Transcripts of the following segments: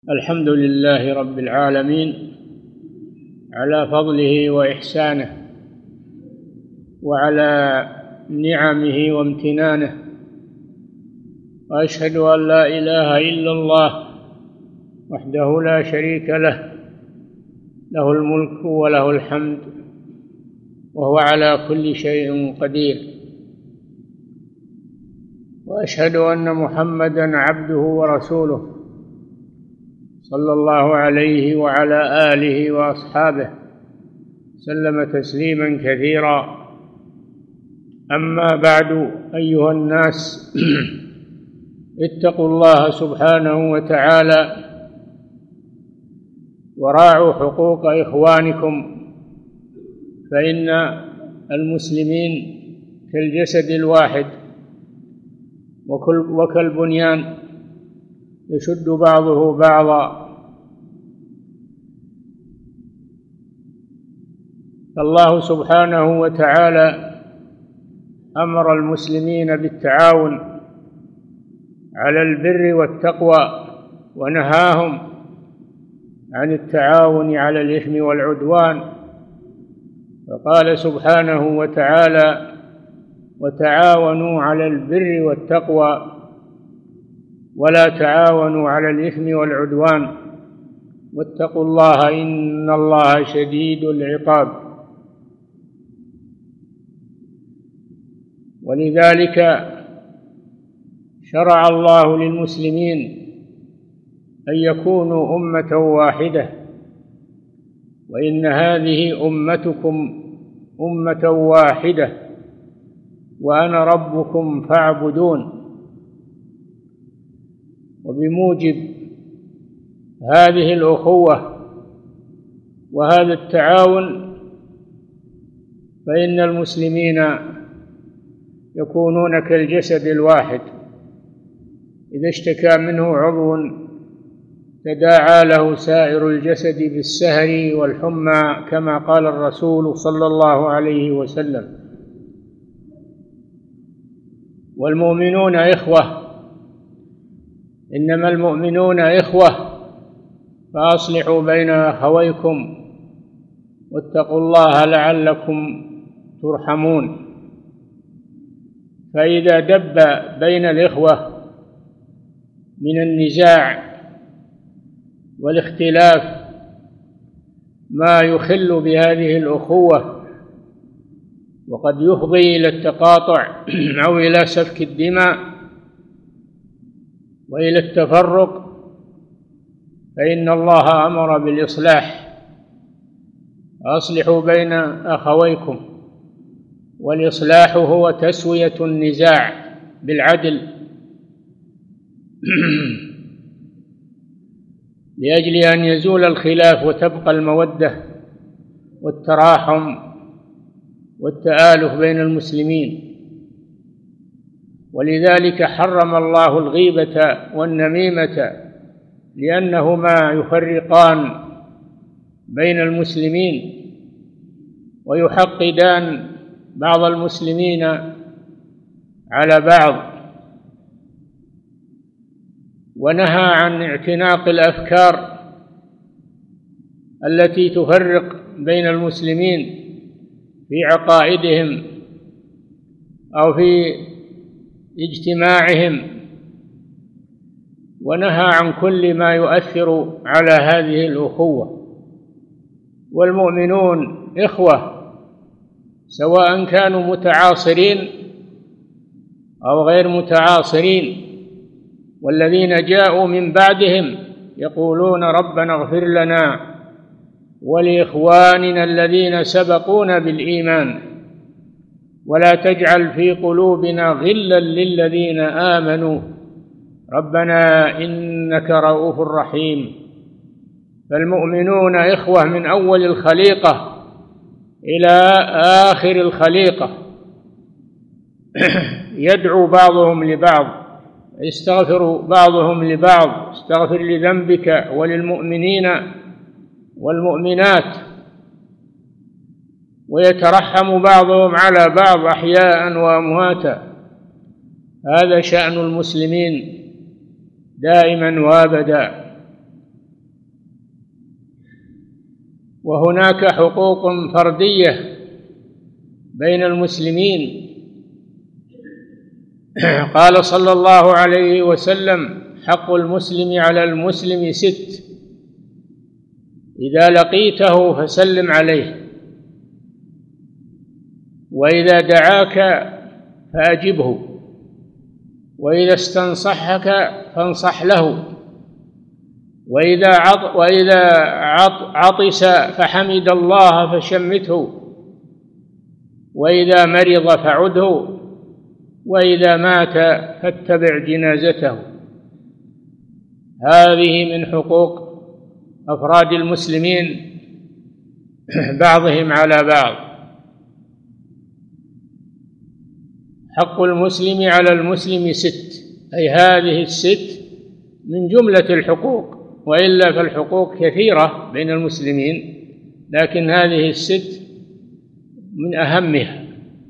الحمد لله رب العالمين على فضله وإحسانه وعلى نعمه وامتنانه، وأشهد أن لا إله إلا الله وحده لا شريك له، له الملك وله الحمد وهو على كل شيء قدير، وأشهد أن محمدًا عبده ورسوله صلى الله عليه وعلى آله وأصحابه سلم تسليمًا كثيرا. أما بعد، أيها الناس، اتقوا الله سبحانه وتعالى وراعوا حقوق إخوانكم، فإن المسلمين كالجسد الواحد وكالبنيان يشد بعضه بعضا. فالله سبحانه وتعالى أمر المسلمين بالتعاون على البر والتقوى، ونهاهم عن التعاون على الإثم والعدوان، فقال سبحانه وتعالى: وتعاونوا على البر والتقوى ولا تعاونوا على الإثم والعدوان واتقوا الله إن الله شديد العقاب. ولذلك شرع الله للمسلمين أن يكونوا أمة واحدة، وإن هذه أمتكم أمة واحدة وأنا ربكم فاعبدون. وبموجب هذه الأخوة وهذا التعاون فإن المسلمين يكونون كالجسد الواحد، إذا اشتكى منه عضو تداعى له سائر الجسد بالسهر والحمى، كما قال الرسول صلى الله عليه وسلم. والمؤمنون إخوة، إنما المؤمنون إخوة، فأصلحوا بين أخويكم واتقوا الله لعلكم ترحمون. فإذا دب بين الإخوة من النزاع والاختلاف ما يخل بهذه الأخوة وقد يفضي إلى التقاطع أو إلى سفك الدماء وإلى التفرق، فإن الله أمر بالإصلاح: أصلحوا بين أخويكم. والإصلاح هو تسوية النزاع بالعدل لأجل أن يزول الخلاف وتبقى المودة والتراحم والتآلف بين المسلمين. ولذلك حرم الله الغيبة والنميمة، لأنهما يفرقان بين المسلمين ويحقدان بعض المسلمين على بعض. ونهى عن اعتناق الأفكار التي تفرق بين المسلمين في عقائدهم أو في اجتماعهم، ونهى عن كل ما يؤثر على هذه الأخوة. والمؤمنون إخوة سواء كانوا متعاصرين أو غير متعاصرين، والذين جاءوا من بعدهم يقولون: ربنا اغفر لنا ولإخواننا الذين سبقونا بالإيمان ولا تجعل في قلوبنا غلا للذين آمنوا ربنا إنك رؤوف رحيم. فالمؤمنون إخوة من أول الخليقة إلى آخر الخليقة، يدعو بعضهم لبعض، يستغفر بعضهم لبعض: استغفر لذنبك وللمؤمنين والمؤمنات، ويترحم بعضهم على بعض أحياء وأمواتا. هذا شأن المسلمين دائما وابدا. وهناك حقوق فردية بين المسلمين. قال صلى الله عليه وسلم: حق المسلم على المسلم 6: إذا لقيته فسلم عليه، وإذا دعاك فأجبه، وإذا استنصحك فانصح له، وإذا عطس فحمد الله فشمته، وإذا مرض فعده، وإذا مات فاتبع جنازته. هذه من حقوق أفراد المسلمين بعضهم على بعض. حق المسلم على المسلم 6، أي هذه 6 من جملة الحقوق، وإلا فالحقوق كثيرة بين المسلمين، لكن هذه 6 من أهمها.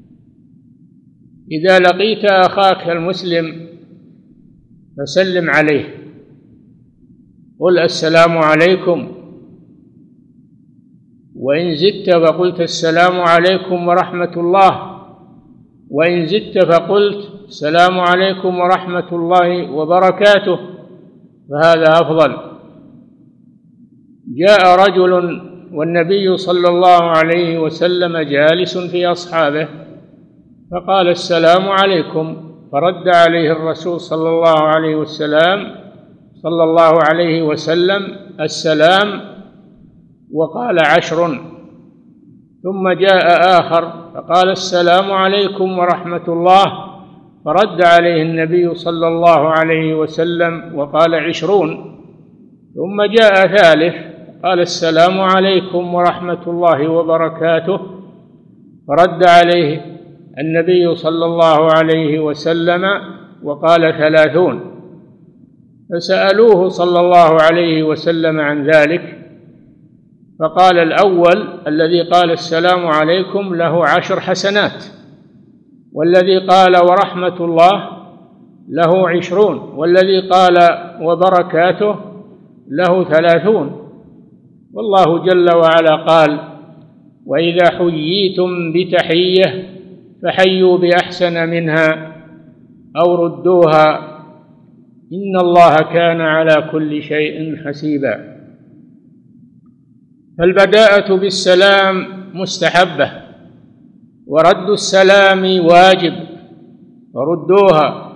إذا لقيت أخاك المسلم فسلم عليه، قل السلام عليكم، وإن زدت فقلت السلام عليكم ورحمة الله، وإن زدت فقلت السلام عليكم ورحمة الله وبركاته، فهذا أفضل. جاء رجل والنبي صلى الله عليه وسلم جالس في أصحابه، فقال السلام عليكم، فرد عليه الرسول صلى الله عليه وسلم السلام، وقال 10. ثم جاء آخر فقال السلام عليكم ورحمة الله، فرد عليه النبي صلى الله عليه وسلم وقال 20. ثم جاء ثالث قال السلام عليكم ورحمة الله وبركاته، فرد عليه النبي صلى الله عليه وسلم وقال 30. فسألوه صلى الله عليه وسلم عن ذلك، فقال الأول الذي قال السلام عليكم له 10 حسنات، والذي قال ورحمة الله له 20، والذي قال وبركاته له 30. والله جل وعلا قال: وإذا حييتم بتحية فحيوا بأحسن منها أو ردوها إن الله كان على كل شيء حسيبا. فالبداءة بالسلام مستحبة، ورد السلام واجب، وردوها.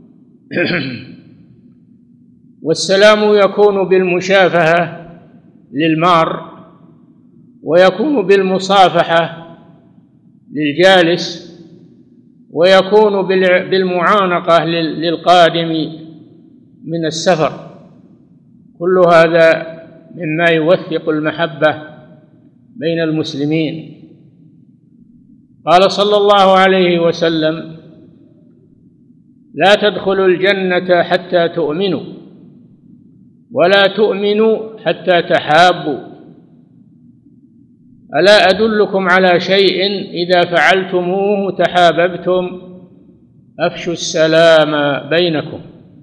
والسلام يكون بالمشافهة للمار، ويكون بالمصافحة للجالس، ويكون بالمعانقة للقادم من السفر. كل هذا مما يوثق المحبة بين المسلمين. قال صلى الله عليه وسلم: لا تدخلوا الجنة حتى تؤمنوا، ولا تؤمنوا حتى تحابوا. ألا أدلكم على شيء إذا فعلتموه تحاببتم؟ أفشوا السلام بينكم.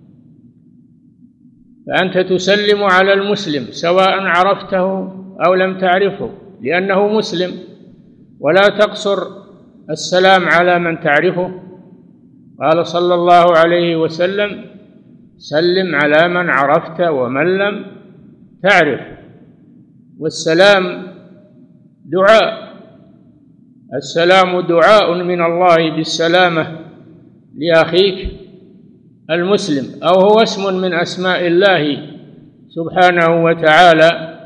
فأنت تسلم على المسلم سواء عرفته أو لم تعرفه، لأنه مسلم، ولا تقصر السلام على من تعرفه. قال صلى الله عليه وسلم: سلم على من عرفت ومن لم تعرف. والسلام دعاء، السلام دعاء من الله بالسلامة لأخيك المسلم، أو هو اسم من أسماء الله سبحانه وتعالى.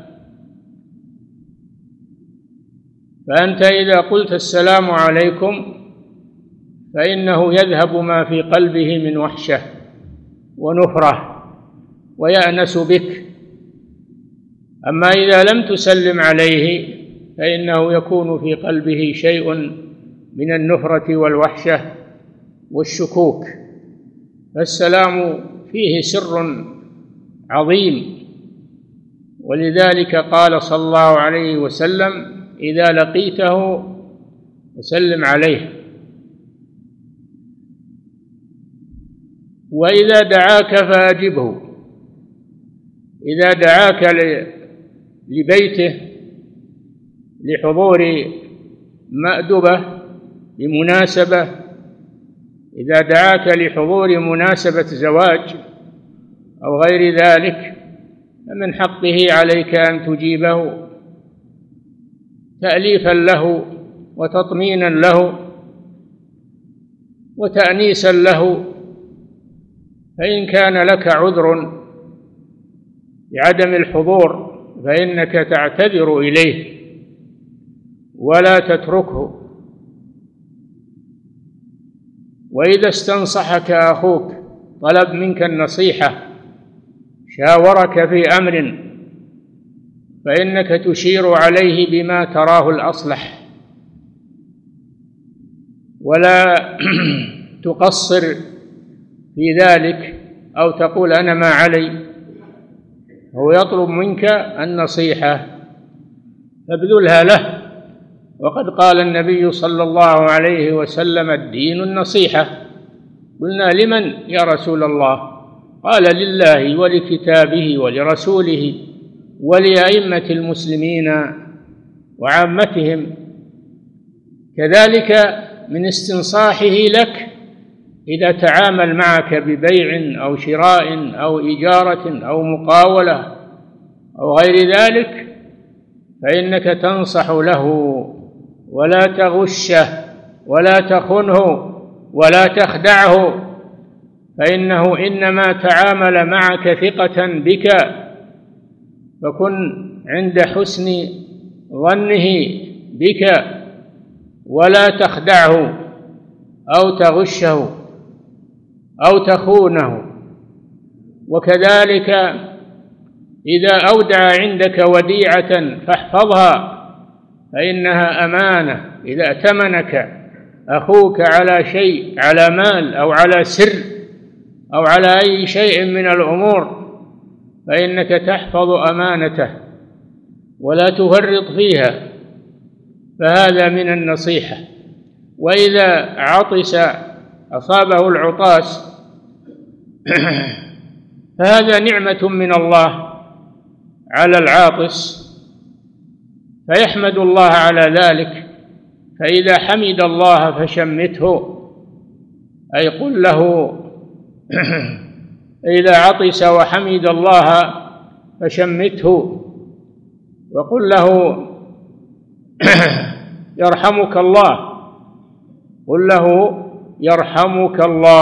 فأنت إذا قلت السلام عليكم فإنه يذهب ما في قلبه من وحشة ونفرة ويأنس بك. أما إذا لم تسلم عليه فإنه يكون في قلبه شيء من النفرة والوحشة والشكوك. فالسلام فيه سر عظيم، ولذلك قال صلى الله عليه وسلم: إذا لقيته فسلم عليه. وإذا دعاك فأجبه، إذا دعاك لبيته لحضور مأدبة بمناسبة، إذا دعاك لحضور مناسبة زواج أو غير ذلك فمن حقه عليك أن تجيبه تأليفا له وتطمينا له وتأنيسا له. فإن كان لك عذر بعدم الحضور فإنك تعتذر إليه ولا تتركه. وإذا استنصحك أخوك طلب منك النصيحة شاورك في أمر فإنك تشير عليه بما تراه الأصلح ولا تقصر في ذلك أو تقول أنا ما علي. هو يطلب منك النصيحة فابذلها له. وقد قال النبي صلى الله عليه وسلم الدين النصيحة. قلنا لمن يا رسول الله؟ قال لله ولكتابه ولرسوله ولأئمة المسلمين وعامتهم. كذلك من استنصاحه لك إذا تعامل معك ببيع أو شراء أو إجارة أو مقاولة أو غير ذلك فإنك تنصح له ولا تغشه ولا تخنه ولا تخدعه، فإنه إنما تعامل معك ثقة بك، فكن عند حسن ظنه بك ولا تخدعه أو تغشه أو تخونه. وكذلك إذا أودع عندك وديعة فاحفظها فإنها أمانة. إذا ائتمنك أخوك على شيء، على مال أو على سر أو على أي شيء من الأمور فإنك تحفظ أمانته ولا تفرط فيها، فهذا من النصيحة. وإذا عطس أصابه العطاس فهذا نعمة من الله على العاطس فيحمد الله على ذلك. فإذا حمد الله فشمته، أي قل له إذا عطس وحمد الله فشمته وقل له يرحمك الله، قل له يرحمك الله.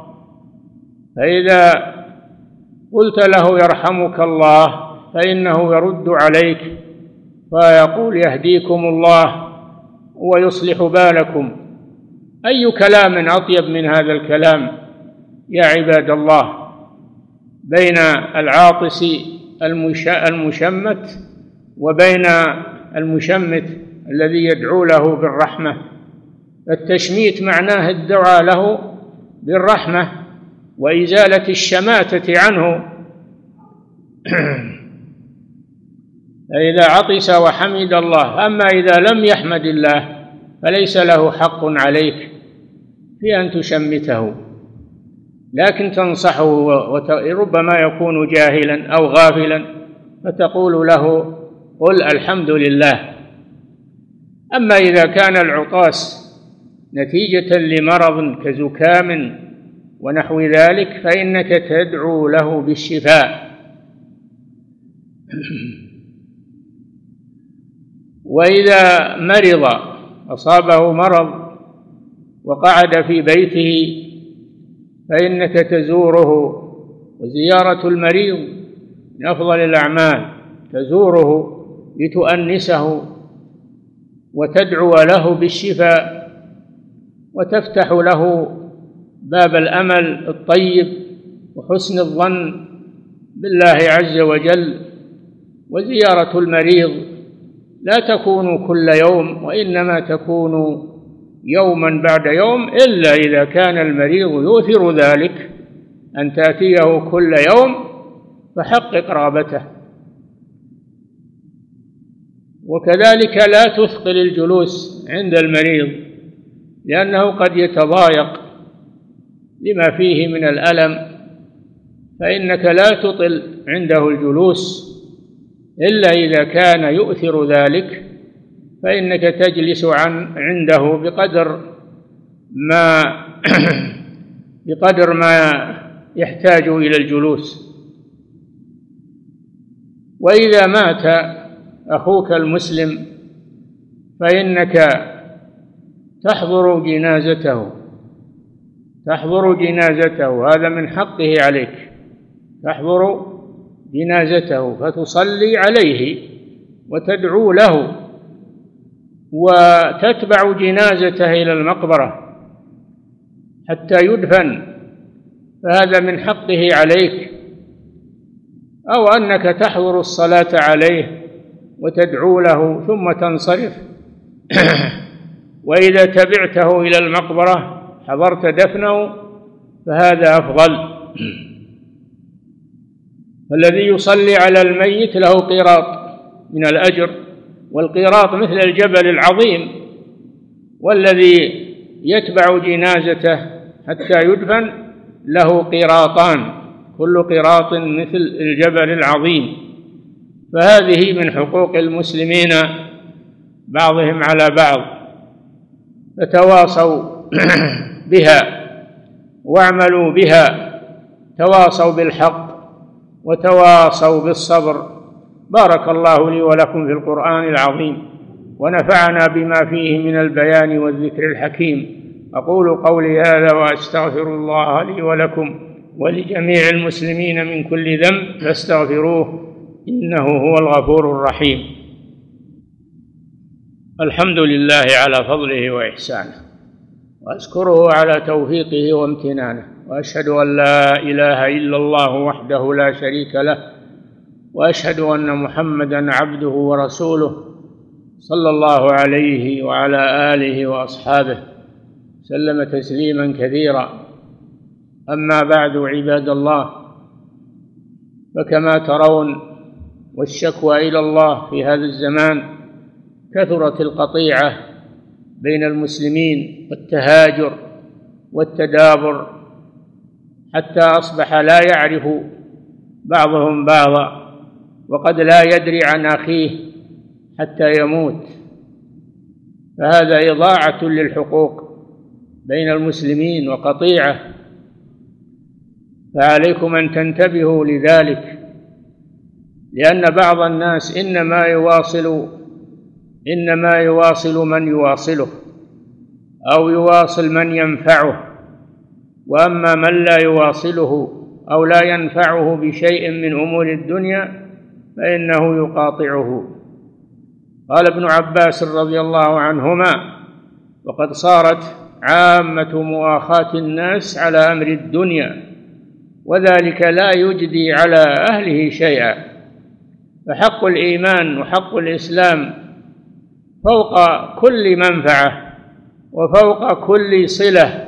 فإذا قلت له يرحمك الله فإنه يرد عليك فيقول يهديكم الله ويصلح بالكم. أي كلام أطيب من هذا الكلام يا عباد الله بين العاطس المشمت وبين المشمت الذي يدعو له بالرحمة. التشميت معناه الدعاء له بالرحمة وإزالة الشماتة عنه. إذا عطس وحمد الله. أما إذا لم يحمد الله فليس له حق عليك في أن تشمته، لكن تنصحه وربما يكون جاهلا أو غافلا فتقول له قل الحمد لله. أما إذا كان العطاس نتيجة لمرض كزكام ونحو ذلك فإنك تدعو له بالشفاء. وإذا مرض أصابه مرض وقعد في بيته فإنك تزوره، وزيارة المريض من أفضل الأعمال، تزوره لتؤنسه وتدعو له بالشفاء وتفتح له باب الأمل الطيب وحسن الظن بالله عز وجل. وزيارة المريض لا تكون كل يوم وإنما تكون يوما بعد يوم، إلا إذا كان المريض يؤثر ذلك أن تأتيه كل يوم فحقق رغبته. وكذلك لا تثقل الجلوس عند المريض لأنه قد يتضايق لما فيه من الألم، فإنك لا تطل عنده الجلوس إلا إذا كان يؤثر ذلك فإنك تجلس عنده ما بقدر ما يحتاج إلى الجلوس. وإذا مات أخوك المسلم فإنك تحضر جنازته، هذا من حقه عليك، تحضر جنازته فتصلي عليه وتدعو له وتتبع جنازته إلى المقبرة حتى يدفن، فهذا من حقه عليك. أو أنك تحضر الصلاة عليه وتدعو له ثم تنصرف. وإذا تبعته إلى المقبرة حضرت دفنه فهذا أفضل. الذي يصلي على الميت له قيراط من الأجر، والقيراط مثل الجبل العظيم، والذي يتبع جنازته حتى يدفن له قيراطان، كل قيراط مثل الجبل العظيم. فهذه من حقوق المسلمين بعضهم على بعض، فتواصوا بها واعملوا بها، تواصوا بالحق وتواصوا بالصبر. بارك الله لي ولكم في القرآن العظيم، ونفعنا بما فيه من البيان والذكر الحكيم. أقول قولي هذا وأستغفر الله لي ولكم ولجميع المسلمين من كل ذنب فاستغفروه إنه هو الغفور الرحيم. الحمد لله على فضله وإحسانه، وأشكره على توفيقه وامتنانه، وأشهد أن لا إله إلا الله وحده لا شريك له، وأشهد أن محمدًا عبده ورسوله صلى الله عليه وعلى آله وأصحابه سلم تسليمًا كثيرا. أما بعد، عباد الله، فكما ترون والشكوى إلى الله في هذا الزمان كثرت القطيعة بين المسلمين والتهاجر والتدابر، حتى أصبح لا يعرف بعضهم بعضا، وقد لا يدري عن أخيه حتى يموت. فهذا إضاعة للحقوق بين المسلمين وقطيعة، فعليكم أن تنتبهوا لذلك، لأن بعض الناس إنما يواصل من يواصله أو يواصل من ينفعه، وأما من لا يواصله أو لا ينفعه بشيء من أمور الدنيا فإنه يقاطعه. قال ابن عباس رضي الله عنهما: وقد صارت عامة مؤاخاة الناس على أمر الدنيا، وذلك لا يجدي على أهله شيئا. فحق الإيمان وحق الإسلام فوق كل منفعة وفوق كل صلة،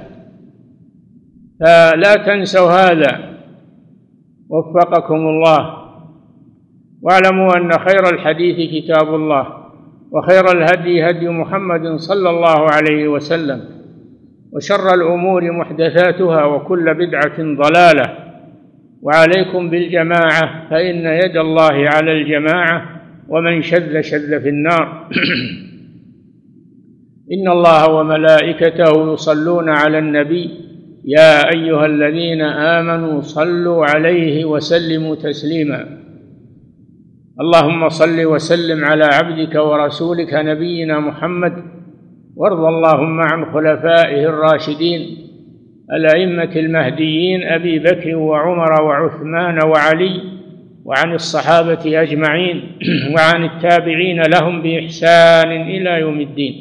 فلا تنسوا هذا، وفقكم الله. واعلموا أن خير الحديث كتاب الله، وخير الهدي هدي محمد صلى الله عليه وسلم، وشر الأمور محدثاتها، وكل بدعة ضلالة. وعليكم بالجماعة، فإن يد الله على الجماعة، ومن شذ شذ في النار. إن الله وملائكته يصلون على النبي يا أيها الذين آمنوا صلوا عليه وسلموا تسليما. اللهم صل وسلم على عبدك ورسولك نبينا محمد، وارض اللهم عن خلفائه الراشدين الأئمة المهديين أبي بكر وعمر وعثمان وعلي، وعن الصحابة أجمعين، وعن التابعين لهم بإحسان إلى يوم الدين.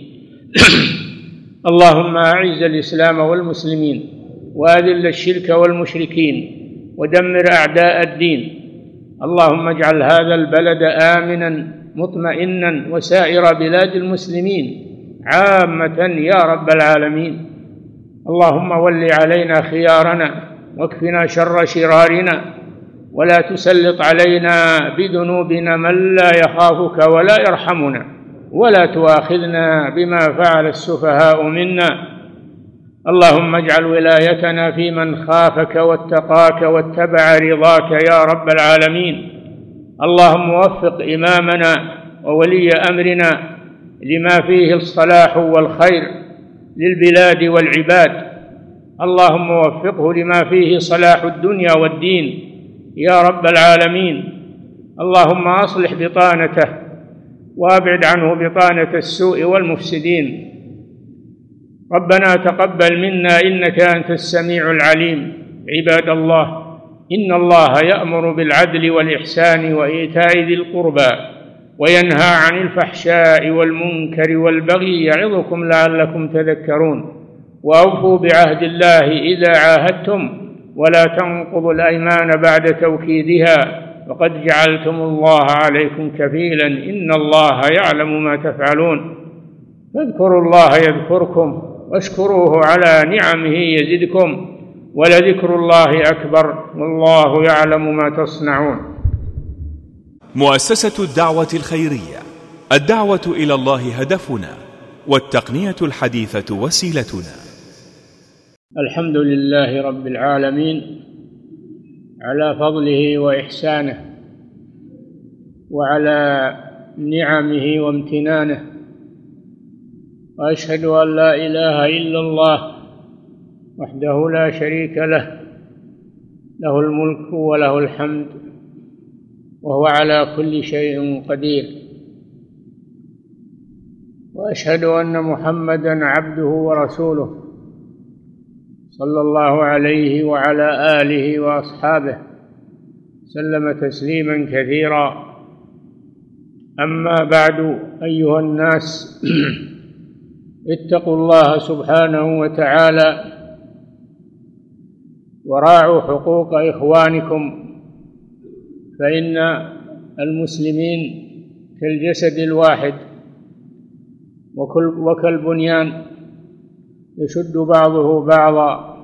اللهم أعز الإسلام والمسلمين، وأذل الشرك والمشركين، ودمر أعداء الدين. اللهم اجعل هذا البلد آمنا مطمئنا، وسائر بلاد المسلمين عامة يا رب العالمين. اللهم ول علينا خيارنا، واكفنا شر شرارنا، ولا تسلط علينا بذنوبنا من لا يخافك ولا يرحمنا، ولا تؤاخذنا بما فعل السفهاء منا. اللهم اجعل ولايتنا في من خافك واتقاك واتبع رضاك يا رب العالمين. اللهم وفق إمامنا وولي أمرنا لما فيه الصلاح والخير للبلاد والعباد. اللهم وفقه لما فيه صلاح الدنيا والدين يا رب العالمين. اللهم أصلح بطانته وأبعد عنه بطانة السوء والمفسدين. ربنا تقبل منا إنك أنت السميع العليم. عباد الله، إن الله يأمر بالعدل والإحسان وإيتاء ذي القربى وينهى عن الفحشاء والمنكر والبغي يعظكم لعلكم تذكرون. وأوفوا بعهد الله إذا عاهدتم ولا تنقضوا الأيمان بعد توكيدها وقد جعلتم الله عليكم كفيلا إن الله يعلم ما تفعلون. فاذكروا الله يذكركم واشكروه على نعمه يزدكم ولذكر الله أكبر والله يعلم ما تصنعون. مؤسسة الدعوة الخيرية، الدعوة إلى الله هدفنا، والتقنية الحديثة وسيلتنا. الحمد لله رب العالمين على فضله وإحسانه وعلى نعمه وامتنانه، وأشهد أن لا إله إلا الله وحده لا شريك له، له الملك وله الحمد وهو على كل شيء قدير. وأشهد أن محمدًا عبده ورسوله صلى الله عليه وعلى آله وأصحابه سلم تسليمًا كثيرا. أما بعد، أيها الناس، اتقوا الله سبحانه وتعالى وراعوا حقوق إخوانكم، فإن المسلمين كالجسد الواحد وكالبنيان يشد بعضه بعضا.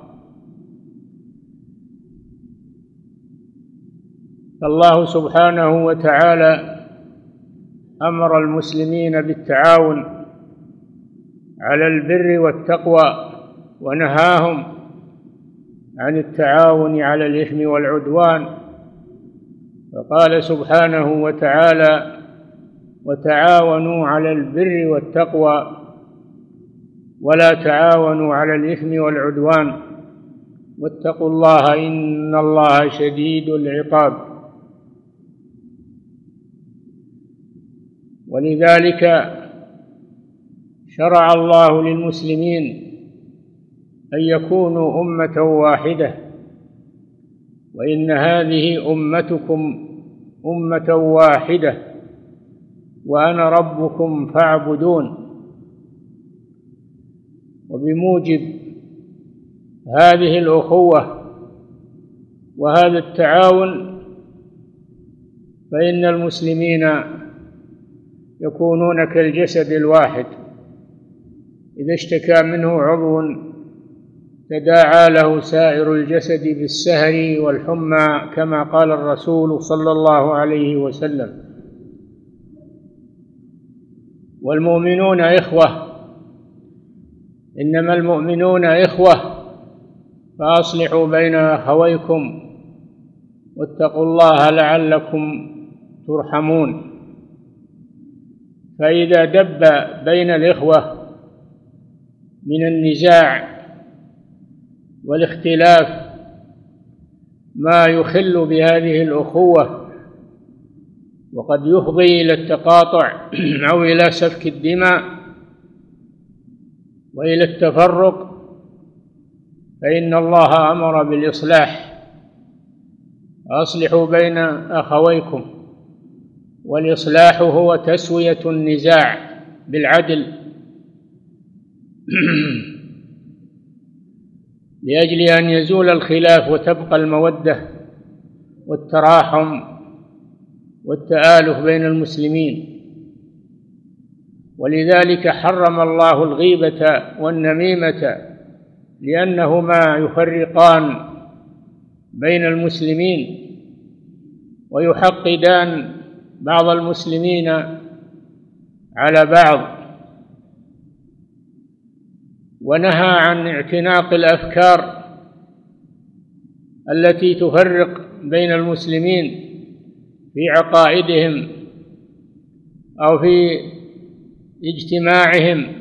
فالله سبحانه وتعالى أمر المسلمين بالتعاون على البر والتقوى ونهاهم عن التعاون على الإثم والعدوان، فقال سبحانه وتعالى: وتعاونوا على البر والتقوى ولا تعاونوا على الإثم والعدوان واتقوا الله إن الله شديد العقاب. ولذلك شرع الله للمسلمين أن يكونوا أمة واحدة، وإن هذه أمتكم أمة واحدة وأنا ربكم فاعبدون. وبموجب هذه الأخوة وهذا التعاون فإن المسلمين يكونون كالجسد الواحد، إذا اشتكى منه عضو تداعى له سائر الجسد بالسهر والحمى كما قال الرسول صلى الله عليه وسلم. والمؤمنون إخوة، إنما المؤمنون إخوة فأصلحوا بين أخويكم واتقوا الله لعلكم ترحمون. فإذا دب بين الإخوة من النزاع والاختلاف ما يخل بهذه الأخوة وقد يفضي إلى التقاطع أو إلى سفك الدماء وإلى التفرق، فإن الله أمر بالإصلاح: أصلحوا بين أخويكم. والإصلاح هو تسوية النزاع بالعدل لأجل أن يزول الخلاف وتبقى المودة والتراحم والتآلف بين المسلمين. ولذلك حرم الله الغيبة والنميمة، لأنهما يفرقان بين المسلمين ويحقدان بعض المسلمين على بعض. ونهى عن اعتناق الأفكار التي تفرق بين المسلمين في عقائدهم أو في اجتماعهم،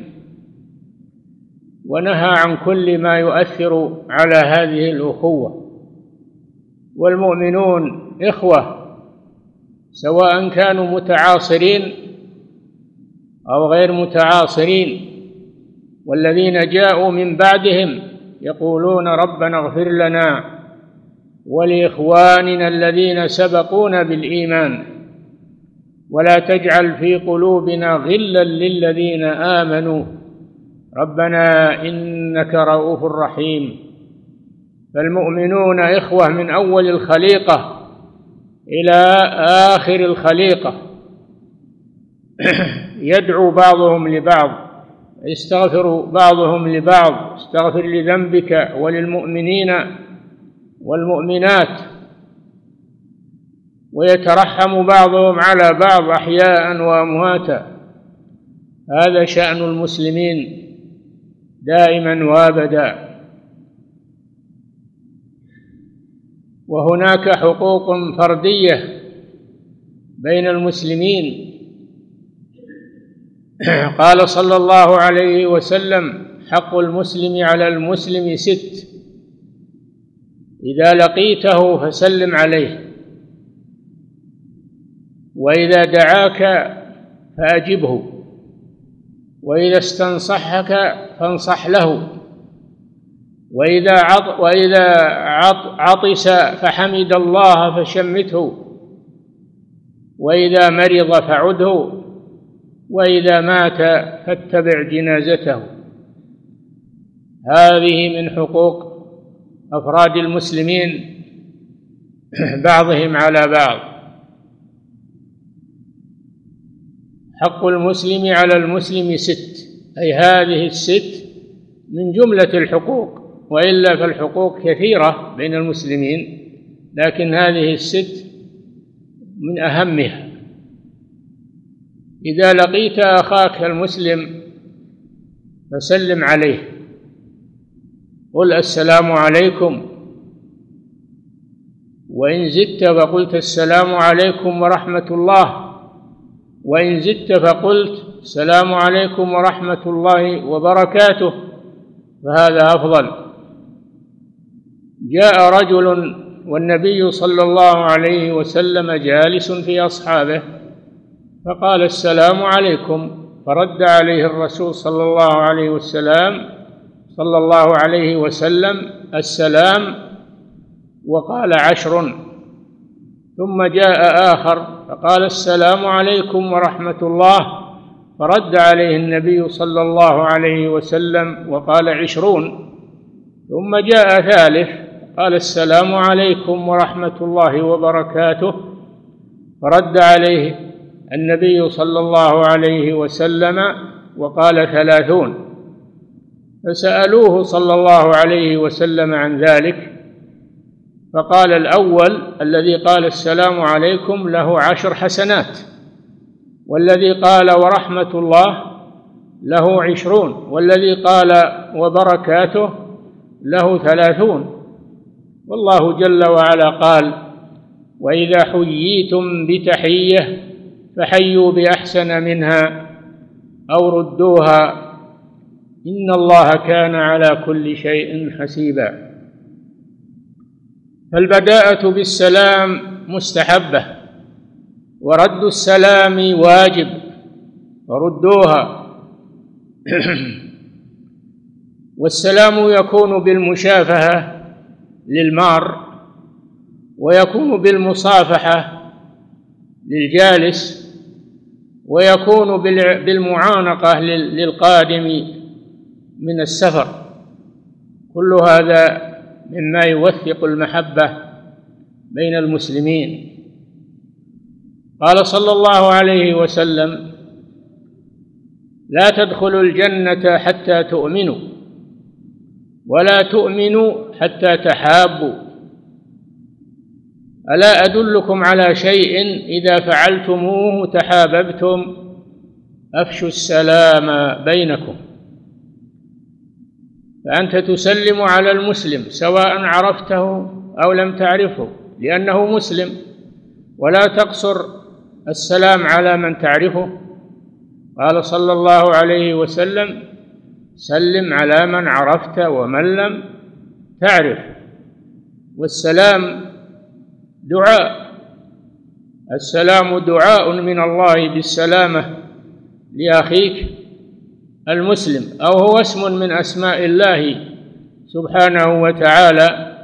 ونهى عن كل ما يؤثر على هذه الأخوة. والمؤمنون إخوة سواء كانوا متعاصرين أو غير متعاصرين، والذين جاءوا من بعدهم يقولون ربنا اغفر لنا ولإخواننا الذين سبقونا بالإيمان ولا تجعل في قلوبنا غلا للذين آمنوا ربنا إنك رؤوف رحيم. فالمؤمنون إخوة من أول الخليقة إلى آخر الخليقة، يدعو بعضهم لبعض، يستغفر بعضهم لبعض، استغفر لذنبك وللمؤمنين والمؤمنات، ويترحم بعضهم على بعض أحياء وأمواتا. هذا شأن المسلمين دائما وابدا. وهناك حقوق فردية بين المسلمين. قال صلى الله عليه وسلم حق المسلم على المسلم 6: إذا لقيته فسلم عليه، وإذا دعاك فأجبه، وإذا استنصحك فانصح له، وإذا عطس فحمد الله فشمته، وإذا مرض فعده، وإذا مات فاتبع جنازته. هذه من حقوق أفراد المسلمين بعضهم على بعض. حق المسلم على المسلم 6، أي هذه 6 من جملة الحقوق، وإلا فالحقوق كثيرة بين المسلمين، لكن هذه 6 من أهمها. إذا لقيت أخاك المسلم فسلم عليه، قل السلام عليكم، وإن زدت فقلت السلام عليكم ورحمة الله، وإن زدت فقلت السلام عليكم ورحمة الله وبركاته، فهذا أفضل. جاء رجل والنبي صلى الله عليه وسلم جالس في أصحابه فقال السلام عليكم، فرد عليه الرسول صلى الله عليه وسلم السلام وقال 10. ثم جاء آخر فقال السلام عليكم ورحمة الله، فرد عليه النبي صلى الله عليه وسلم وقال 20. ثم جاء ثالث قال السلام عليكم ورحمة الله وبركاته، فرد عليه النبي صلى الله عليه وسلم وقال 30. فسألوه صلى الله عليه وسلم عن ذلك، فقال الأول الذي قال السلام عليكم له 10 حسنات، والذي قال ورحمة الله له 20، والذي قال وبركاته له 30. والله جل وعلا قال وإذا حييتم بتحية فحيوا بأحسن منها أو ردوها إن الله كان على كل شيء حسيبا. فالبداءة بالسلام مستحبة، ورد السلام واجب، وردوها. والسلام يكون بالمشافهة للمار، ويكون بالمصافحة للجالس، ويكون بالمعانقة للقادم من السفر. كل هذا مما يوثق المحبة بين المسلمين. قال صلى الله عليه وسلم لا تدخلوا الجنة حتى تؤمنوا، ولا تؤمنوا حتى تحابوا. ألا أدلكم على شيء إذا فعلتموه تحاببتم؟ أفشوا السلام بينكم. فأنت تسلم على المسلم سواء عرفته أو لم تعرفه لأنه مسلم، ولا تقصر السلام على من تعرفه، قال صلى الله عليه وسلم: سلم على من عرفت ومن لم تعرف. والسلام دعاء، السلام دعاء من الله بالسلامة لأخيك المسلم، أو هو اسم من أسماء الله سبحانه وتعالى.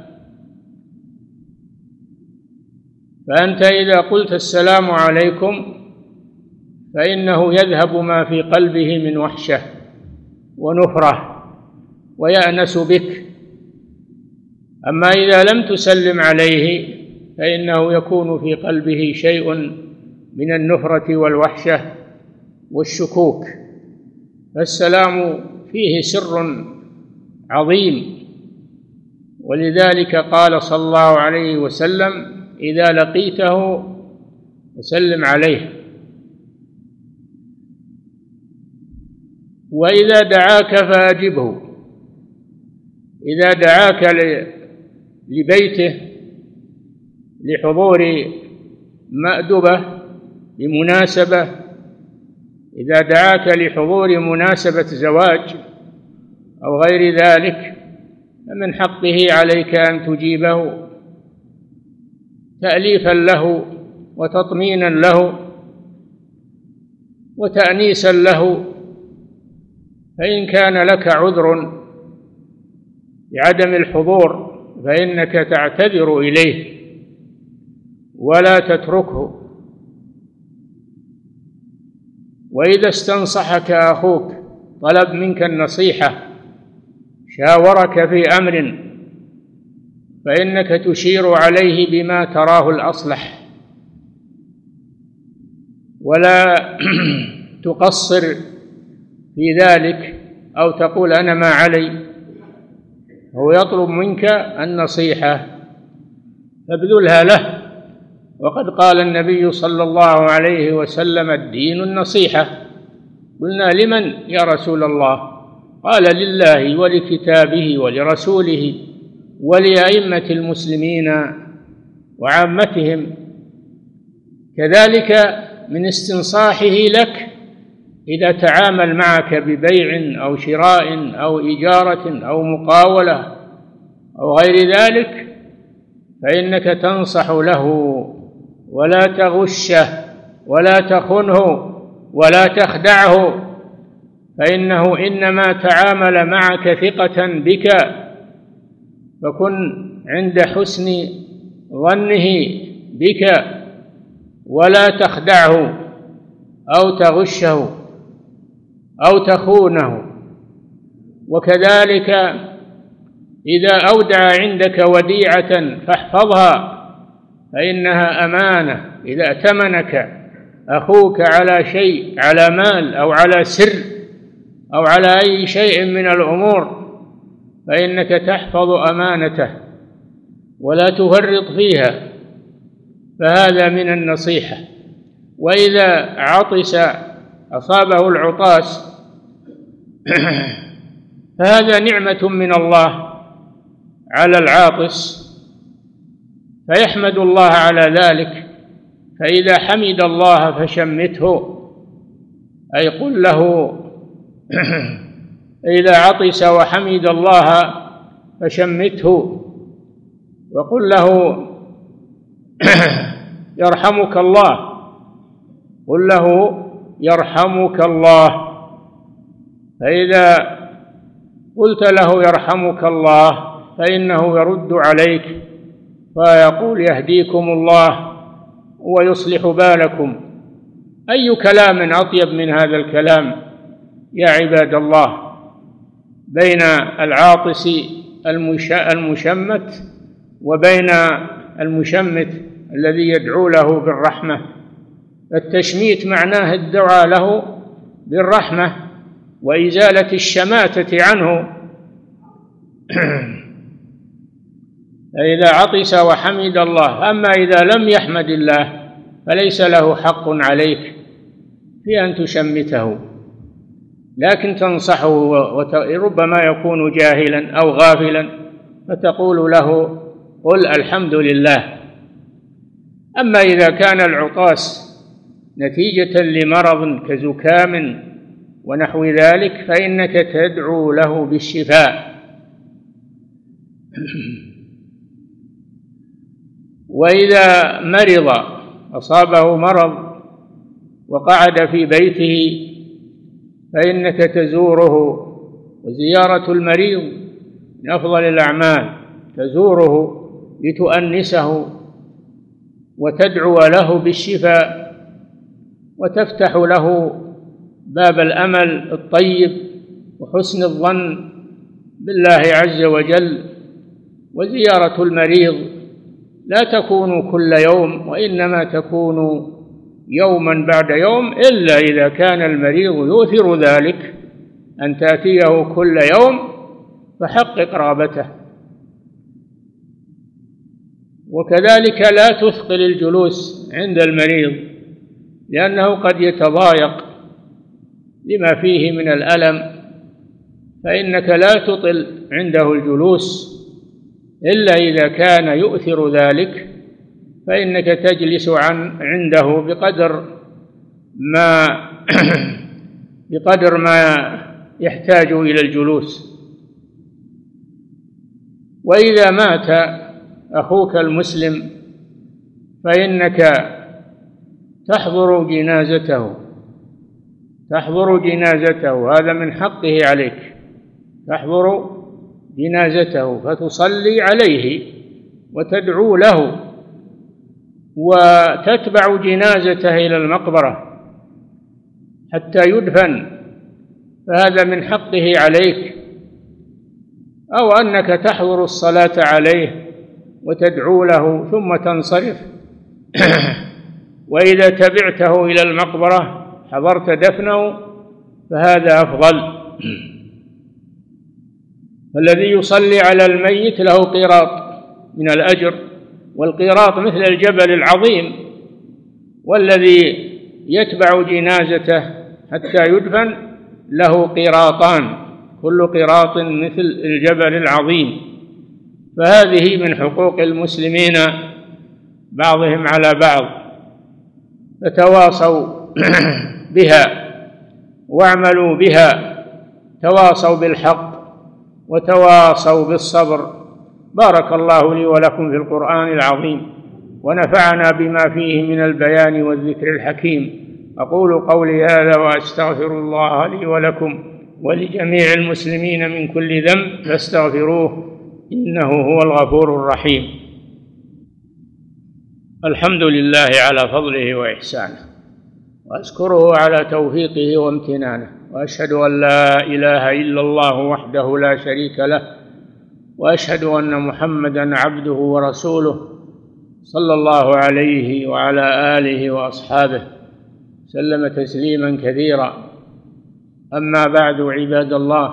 فأنت إذا قلت السلام عليكم فإنه يذهب ما في قلبه من وحشة ونفرة ويأنس بك. أما إذا لم تسلم عليه فإنه يكون في قلبه شيء من النفرة والوحشة والشكوك. فالسلام فيه سر عظيم، ولذلك قال صلى الله عليه وسلم: إذا لقيته فسلم عليه، وإذا دعاك فأجبه. إذا دعاك لبيته لحضور مأدبة بمناسبة، إذا دعاك لحضور مناسبة زواج أو غير ذلك، فمن حقه عليك أن تجيبه تأليفا له وتطمينا له وتأنيسا له. فإن كان لك عذر بعدم الحضور فإنك تعتذر إليه ولا تتركه. وإذا استنصحك أخوك، طلب منك النصيحة، شاورك في أمر، فإنك تشير عليه بما تراه الأصلح، ولا تقصر في ذلك أو تقول أنا ما علي. هو يطلب منك النصيحة فابذلها له. وقد قال النبي صلى الله عليه وسلم: الدين النصيحة. قلنا: لمن يا رسول الله؟ قال: لله ولكتابه ولرسوله ولأئمة المسلمين وعامتهم. كذلك من استنصاحه لك إذا تعامل معك ببيع أو شراء أو إجارة أو مقاولة أو غير ذلك، فإنك تنصح له ولا تغشه ولا تخنه ولا تخدعه، فإنه إنما تعامل معك ثقة بك، فكن عند حسن ظنه بك ولا تخدعه أو تغشه أو تخونه. وكذلك إذا أودع عندك وديعة فاحفظها، فإنها أمانة. إذا ائتمنك أخوك على شيء، على مال أو على سر أو على أي شيء من الأمور، فإنك تحفظ أمانته ولا تفرط فيها، فهذا من النصيحة. وإذا عطس أصابه العطاس فهذا نعمة من الله على العاطس، فيحمد الله على ذلك. فإذا حمد الله فشمته، أي قل له إذا عطس وحمد الله فشمته، وقل له يرحمك الله، قل له يرحمك الله. فإذا قلت له يرحمك الله فإنه يرد عليك فيقول يهديكم الله ويصلح بالكم. أي كلام أطيب من هذا الكلام يا عباد الله بين العاطس المشمت وبين المشمت الذي يدعو له بالرحمة. التشميت معناه الدعاء له بالرحمة وإزالة الشماتة عنه. فإذا عطس وحمد الله. أما إذا لم يحمد الله فليس له حق عليك في أن تشمته، لكن تنصحه، وربما يكون جاهلا أو غافلا، فتقول له قل الحمد لله. أما إذا كان العطاس نتيجة لمرض كزكام ونحو ذلك فإنك تدعو له بالشفاء. وإذا مرض أصابه مرض وقعد في بيته فإنك تزوره، وزيارة المريض من أفضل الأعمال، تزوره لتؤنسه وتدعو له بالشفاء وتفتح له باب الأمل الطيب وحسن الظن بالله عز وجل. وزيارة المريض لا تكون كل يوم، وإنما تكون يوما بعد يوم، إلا إذا كان المريض يؤثر ذلك أن تأتيه كل يوم فحقق رغبته. وكذلك لا تثقل الجلوس عند المريض لأنه قد يتضايق لما فيه من الألم، فإنك لا تطل عنده الجلوس إلا إذا كان يؤثر ذلك، فإنك تجلس عنده بقدر ما يحتاج إلى الجلوس. وإذا مات أخوك المسلم فإنك تحضر جنازته، هذا من حقه عليك، تحضر جنازته فتصلي عليه وتدعو له وتتبع جنازته إلى المقبرة حتى يدفن، فهذا من حقه عليك. أو أنك تحضر الصلاة عليه وتدعو له ثم تنصرف. وإذا تبعته إلى المقبرة حضرت دفنه فهذا أفضل. الذي يصلي على الميت له قيراط من الأجر، والقيراط مثل الجبل العظيم، والذي يتبع جنازته حتى يدفن له قيراطان، كل قيراط مثل الجبل العظيم. فهذه من حقوق المسلمين بعضهم على بعض، فتواصوا بها واعملوا بها، تواصوا بالحق وتواصوا بالصبر. بارك الله لي ولكم في القرآن العظيم، ونفعنا بما فيه من البيان والذكر الحكيم. أقول قولي هذا وأستغفر الله لي ولكم ولجميع المسلمين من كل ذنب فاستغفروه إنه هو الغفور الرحيم. الحمد لله على فضله وإحسانه، وأشكره على توفيقه وامتنانه، وأشهد أن لا إله إلا الله وحده لا شريك له، وأشهد أن محمدًا عبده ورسوله صلى الله عليه وعلى آله وأصحابه سلم تسليمًا كثيرا. أما بعد، عباد الله،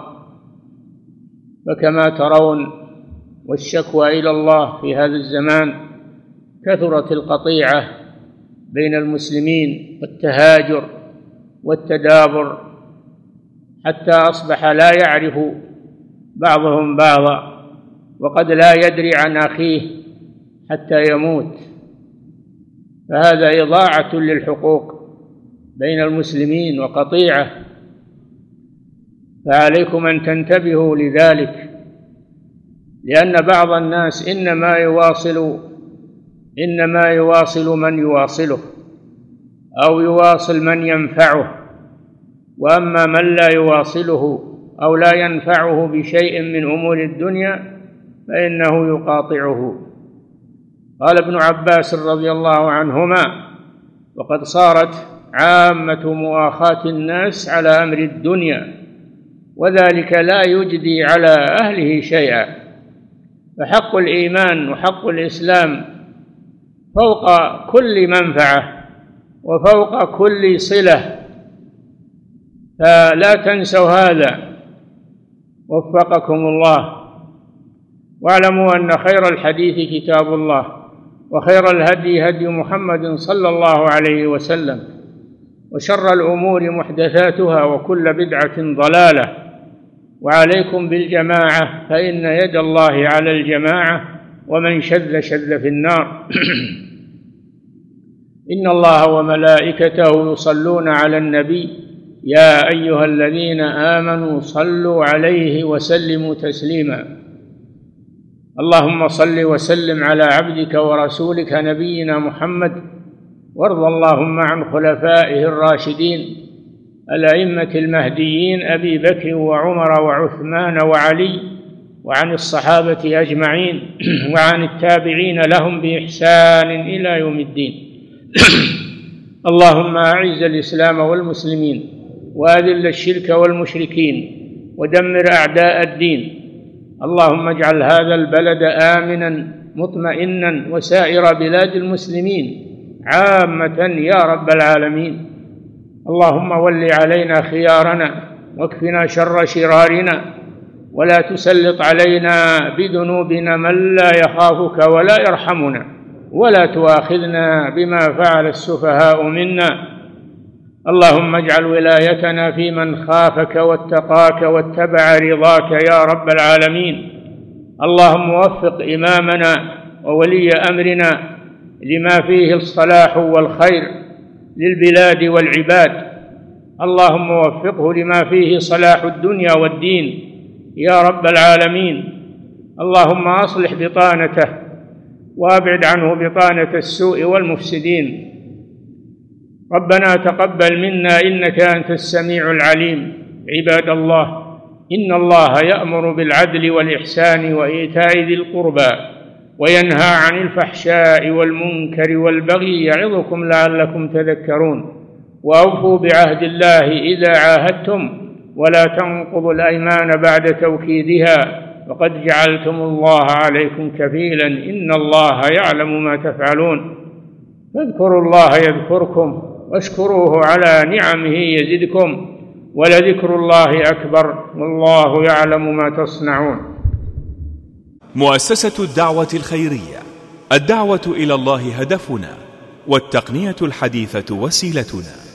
فكما ترون والشكوى إلى الله في هذا الزمان كثرت القطيعة بين المسلمين والتهاجر والتدابر، حتى أصبح لا يعرف بعضهم بعضا، وقد لا يدري عن أخيه حتى يموت. فهذا إضاعة للحقوق بين المسلمين وقطيعة، فعليكم أن تنتبهوا لذلك، لأن بعض الناس إنما يواصل من يواصله أو يواصل من ينفعه، وأما من لا يواصله أو لا ينفعه بشيء من أمور الدنيا فإنه يقاطعه. قال ابن عباس رضي الله عنهما: وقد صارت عامة مؤاخاة الناس على أمر الدنيا، وذلك لا يجدي على أهله شيئا. فحق الإيمان وحق الإسلام فوق كل منفعة وفوق كل صلة، فلا تنسوا هذا، وفقكم الله. واعلموا أن خير الحديث كتاب الله، وخير الهدي هدي محمد صلى الله عليه وسلم، وشر الأمور محدثاتها، وكل بدعة ضلالة. وعليكم بالجماعة، فإن يد الله على الجماعة، ومن شذ شذ في النار. إن الله وملائكته يصلون على النبي يا أيها الذين آمنوا صلوا عليه وسلموا تسليما. اللهم صل وسلم على عبدك ورسولك نبينا محمد، وارض اللهم عن خلفائه الراشدين الأئمة المهديين أبي بكر وعمر وعثمان وعلي، وعن الصحابة أجمعين، وعن التابعين لهم بإحسان إلى يوم الدين. اللهم أعز الإسلام والمسلمين، وأذل الشرك والمشركين، ودمر أعداء الدين. اللهم اجعل هذا البلد آمنا مطمئنا، وسائر بلاد المسلمين عامة يا رب العالمين. اللهم ول علينا خيارنا، واكفنا شر شرارنا، ولا تسلط علينا بذنوبنا من لا يخافك ولا يرحمنا، ولا تؤاخذنا بما فعل السفهاء منا. اللهم اجعل ولايتنا في من خافك واتقاك واتبع رضاك يا رب العالمين. اللهم وفق إمامنا وولي أمرنا لما فيه الصلاح والخير للبلاد والعباد. اللهم وفقه لما فيه صلاح الدنيا والدين يا رب العالمين. اللهم أصلح بطانته، وأبعد عنه بطانة السوء والمفسدين. ربنا تقبل منا إنك أنت السميع العليم. عباد الله، إن الله يأمر بالعدل والإحسان وإيتاء ذي القربى، وينهى عن الفحشاء والمنكر والبغي، يعظكم لعلكم تذكرون. وأوفوا بعهد الله إذا عاهدتم، ولا تنقضوا الأيمان بعد توكيدها، وقد جعلتم الله عليكم كفيلا، إن الله يعلم ما تفعلون. فاذكروا الله يذكركم، واشكروه على نعمه يزدكم، ولذكر الله أكبر، والله يعلم ما تصنعون. مؤسسة الدعوة الخيرية، الدعوة إلى الله هدفنا، والتقنية الحديثة وسيلتنا.